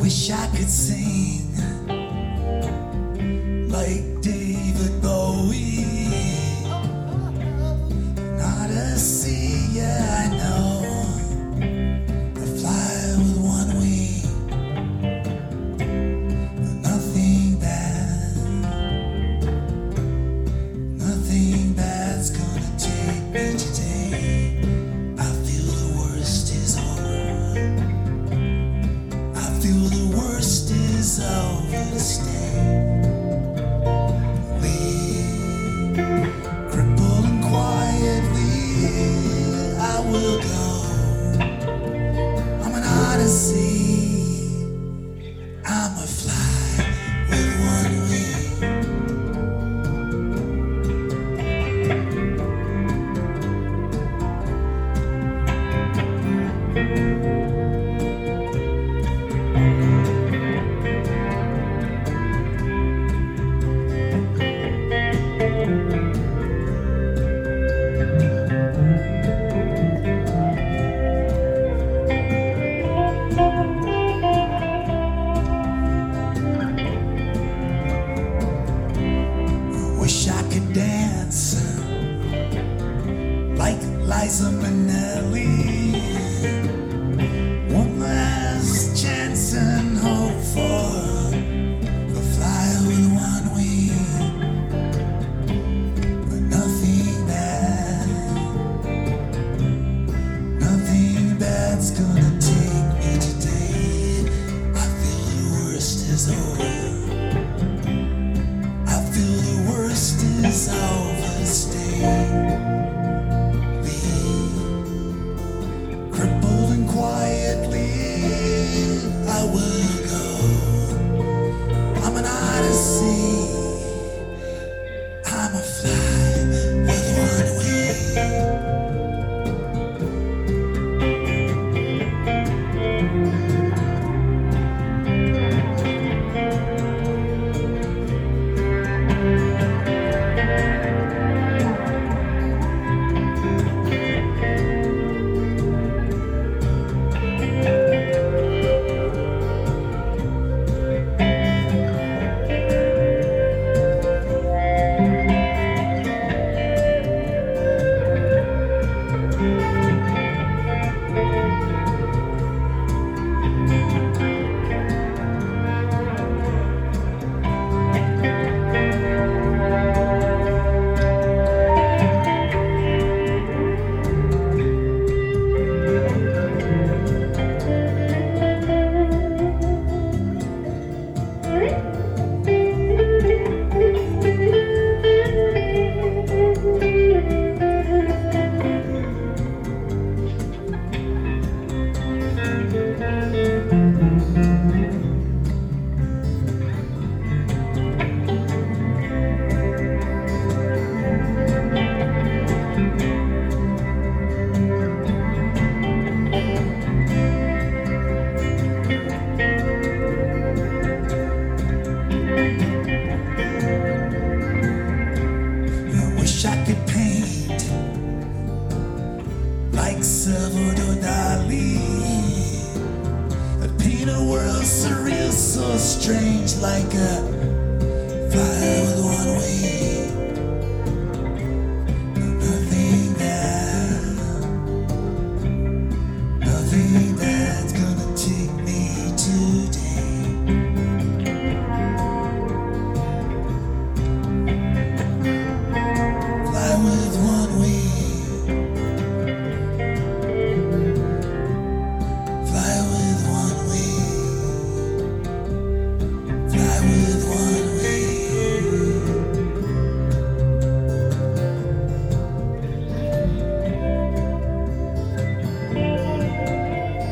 wish I could sing like David Bowie. Not a sea, yeah, I know. I fly with one wing. Nothing bad's gonna take me today. I feel the worst is over. I feel the worst is over to stay. Crippled and quietly, I will go. I'm an odyssey. I'm a fly with one wing. Wish I could dance like Liza Minnelli. One last chance and hope for a flyer with one wing. But nothing bad's gonna take me today. I feel the worst is over. I feel the worst is over, stay. Crippled and quietly, I will go. I'm an odyssey. I'm a fly with one wing. Wish I could paint like Salvador Dali. I'd paint a world surreal, so strange, like a fire with one wing. Nothing bad's gonna take me today. Fly with one wing. Fly with one wing. Fly with one wing.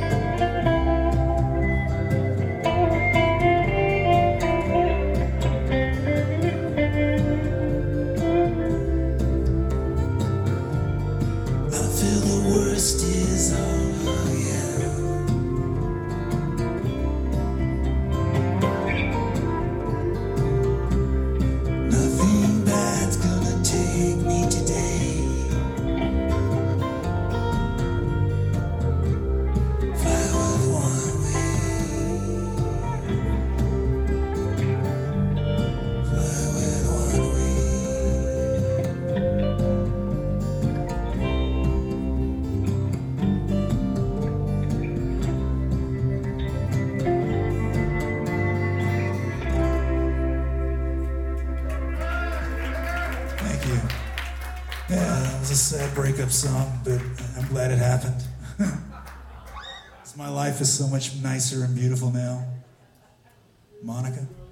sad breakup song, but I'm glad it happened. My life is so much nicer and beautiful now. Monica?